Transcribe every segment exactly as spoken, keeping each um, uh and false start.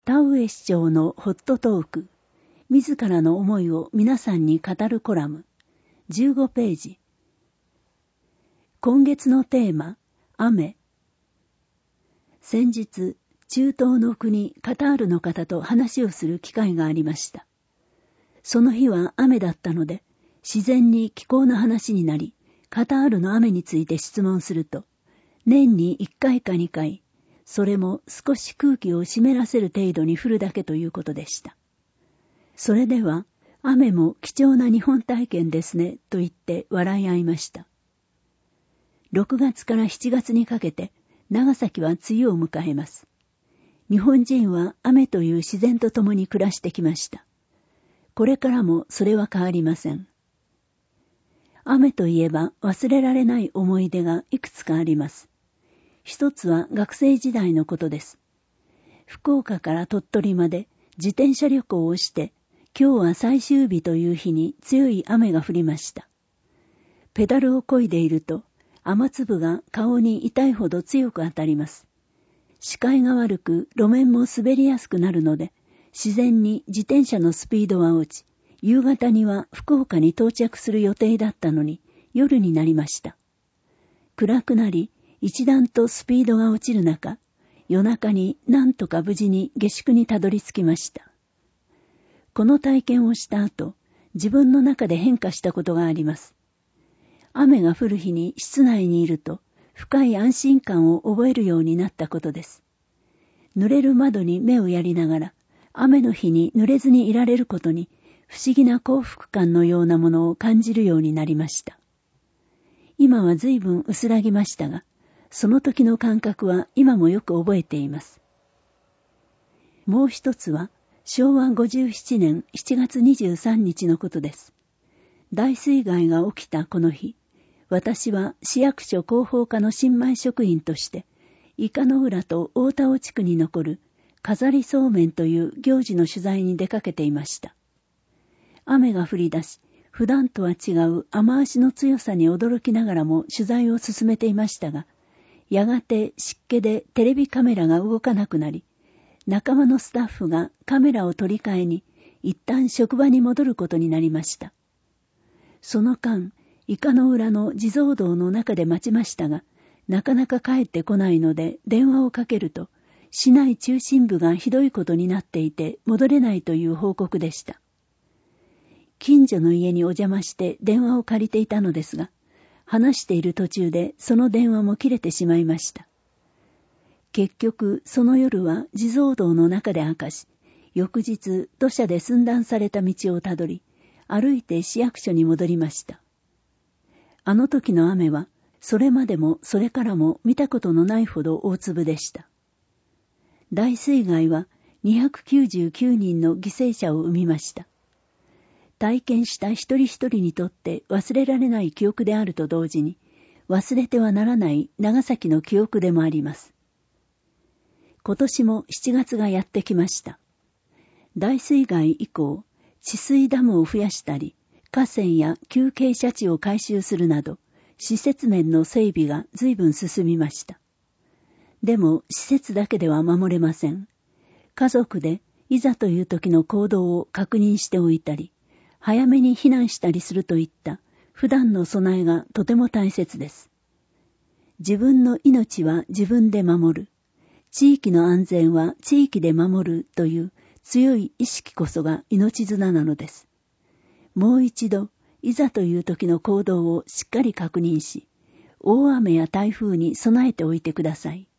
田上市長のホットトーク、自らの思いを皆さんに語るコラム、じゅうごページ。今月のテーマ、雨。先日、中東の国カタールの方と話をする機会がありました。その日は雨だったので、自然に気候の話になり、カタールの雨について質問すると、年にいっかいかにかい、それも少し空気を湿らせる程度に降るだけということでした。それでは、雨も貴重な日本体験ですね、と言って笑い合いました。ろくがつからしちがつにかけて、長崎は梅雨を迎えます。日本人は雨という自然と共に暮らしてきました。これからもそれは変わりません。雨といえば忘れられない思い出がいくつかあります。一つは学生時代のことです。福岡から鳥取まで自転車旅行をして、今日は最終日という日に強い雨が降りました。ペダルを漕いでいると、雨粒が顔に痛いほど強く当たります。視界が悪く路面も滑りやすくなるので、自然に自転車のスピードは落ち、夕方には福岡に到着する予定だったのに、夜になりました。暗くなり、一段とスピードが落ちる中、夜中になんとか無事に下宿にたどり着きました。この体験をした後、自分の中で変化したことがあります。雨が降る日に室内にいると、深い安心感を覚えるようになったことです。濡れる窓に目をやりながら、雨の日に濡れずにいられることに、不思議な幸福感のようなものを感じるようになりました。今は随分薄らぎましたが、その時の感覚は今もよく覚えています。もう一つは、しょうわごじゅうななねんしちがつにじゅうさんにちのことです。大水害が起きたこの日、私は市役所広報課の新米職員として、伊香の浦と大田尾地区に残る飾りそうめんという行事の取材に出かけていました。雨が降り出し、普段とは違う雨足の強さに驚きながらも取材を進めていましたが、やがて湿気でテレビカメラが動かなくなり、仲間のスタッフがカメラを取り替えに、一旦職場に戻ることになりました。その間、伊香の浦の地蔵道の中で待ちましたが、なかなか帰ってこないので電話をかけると、市内中心部がひどいことになっていて戻れないという報告でした。近所の家にお邪魔して電話を借りていたのですが、話している途中でその電話も切れてしまいました。結局その夜は地蔵道の中で明かし、翌日土砂で寸断された道をたどり、歩いて市役所に戻りました。あの時の雨は、それまでもそれからも見たことのないほど大粒でした。大水害はにひゃくきゅうじゅうきゅうにんの犠牲者を生みました。体験した一人一人にとって忘れられない記憶であると同時に、忘れてはならない長崎の記憶でもあります。今年もしちがつがやってきました。大水害以降、治水ダムを増やしたり、河川や急傾斜地を改修するなど、施設面の整備が随分進みました。でも、施設だけでは守れません。家族でいざという時の行動を確認しておいたり、早めに避難したりするといった普段の備えがとても大切です。自分の命は自分で守る。地域の安全は地域で守るという強い意識こそが命綱なのです。もう一度、いざという時の行動をしっかり確認し、大雨や台風に備えておいてください。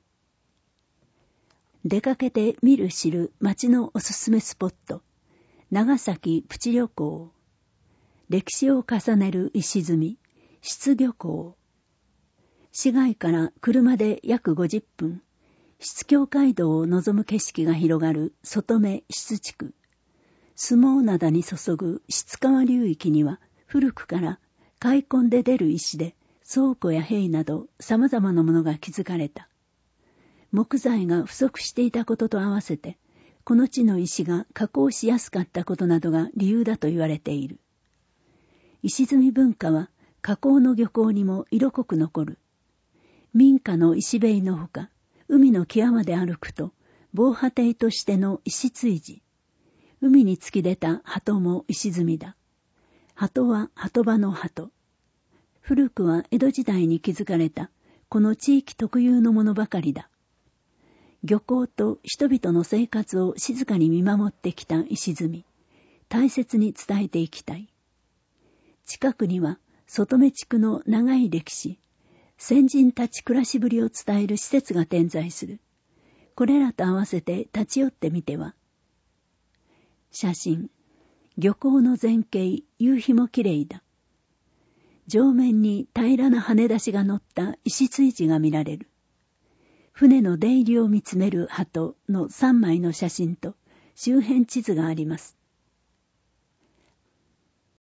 出かけて見る知る街のおすすめスポット、長崎プチ旅行、歴史を重ねる石積み、質漁港、市街から車で約ごじゅっぷん、質境街道を望む景色が広がる外目質地区、相撲灘に注ぐ質川流域には古くから開墾で出る石で倉庫や塀など様々なものが築かれた。木材が不足していたことと合わせて、この地の石が加工しやすかったことなどが理由だと言われている。石積み文化は加工の漁港にも色濃く残る。民家の石塀のほか、海の際まで歩くと、 防波堤としての石追事。海に突き出た鳩も石積みだ。鳩は鳩場の鳩。古くは江戸時代に築かれたこの地域特有のものばかりだ。漁港と人々の生活を静かに見守ってきた石積み。大切に伝えていきたい。近くには外目地区の長い歴史、先人たち暮らしぶりを伝える施設が点在する。これらと合わせて立ち寄ってみては。写真。漁港の全景、夕日もきれいだ。上面に平らな羽出しが乗った石追事が見られる。船の出入りを見つめる鳩のさんまいの写真と周辺地図があります。